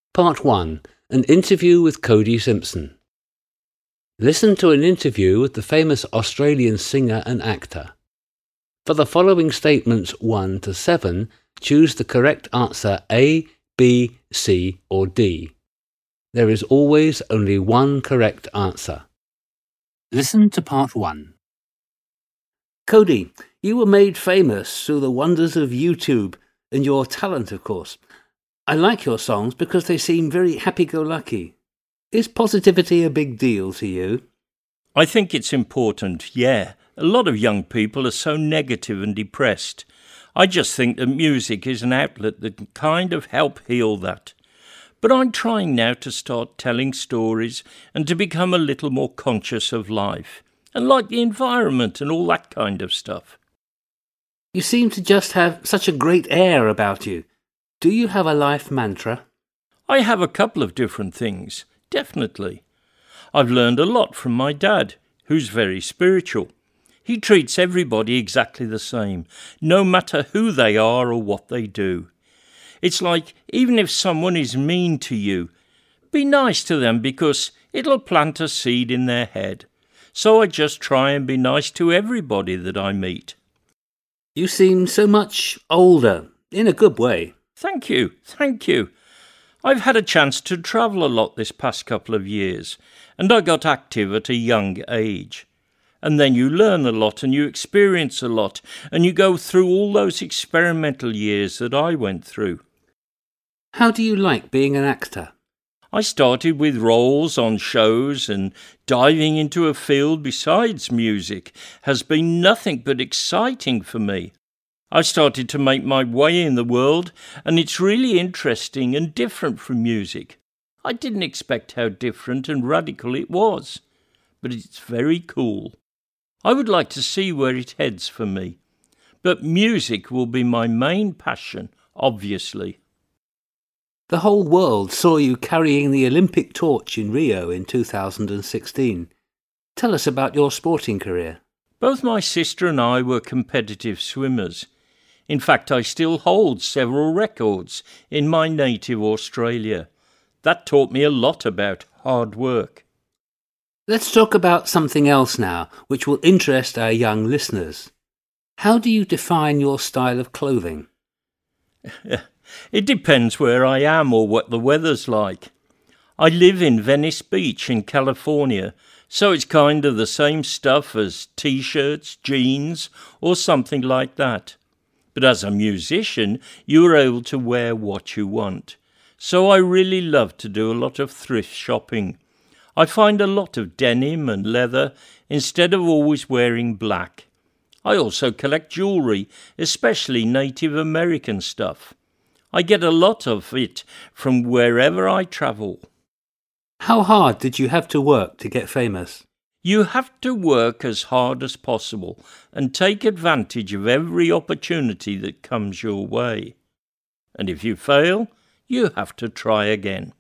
Part 1. An interview with Cody Simpson. Listen to an interview with the famous Australian singer and actor. For the following statements 1 to 7, choose the correct answer A, B, C or D. There is always only one correct answer. Listen to Part 1. Cody, you were made famous through the wonders of YouTube and your talent, of course. I like your songs because they seem very happy-go-lucky. Is positivity a big deal to you? I think it's important, yeah. A lot of young people are so negative and depressed. I just think that music is an outlet that can kind of help heal that. But I'm trying now to start telling stories and to become a little more conscious of life and like the environment and all that kind of stuff. You seem to just have such a great air about you. Do you have a life mantra? I have a couple of different things, definitely. I've learned a lot from my dad, who's very spiritual. He treats everybody exactly the same, no matter who they are or what they do. It's like, even if someone is mean to you, be nice to them because it'll plant a seed in their head. So I just try and be nice to everybody that I meet. You seem so much older, in a good way. Thank you. I've had a chance to travel a lot this past couple of years, and I got active at a young age. And then you learn a lot and you experience a lot, and you go through all those experimental years that I went through. How do you like being an actor? I started with roles on shows, and diving into a field besides music has been nothing but exciting for me. I started to make my way in the world, and it's really interesting and different from music. I didn't expect how different and radical it was, but it's very cool. I would like to see where it heads for me, but music will be my main passion, obviously. The whole world saw you carrying the Olympic torch in Rio in 2016. Tell us about your sporting career. Both my sister and I were competitive swimmers. In fact, I still hold several records in my native Australia. That taught me a lot about hard work. Let's talk about something else now, which will interest our young listeners. How do you define your style of clothing? It depends where I am or what the weather's like. I live in Venice Beach in California, so it's kind of the same stuff as t-shirts, jeans, or something like that. But as a musician, you are able to wear what you want. So I really love to do a lot of thrift shopping. I find a lot of denim and leather instead of always wearing black. I also collect jewellery, especially Native American stuff. I get a lot of it from wherever I travel. How hard did you have to work to get famous? You have to work as hard as possible and take advantage of every opportunity that comes your way. And if you fail, you have to try again.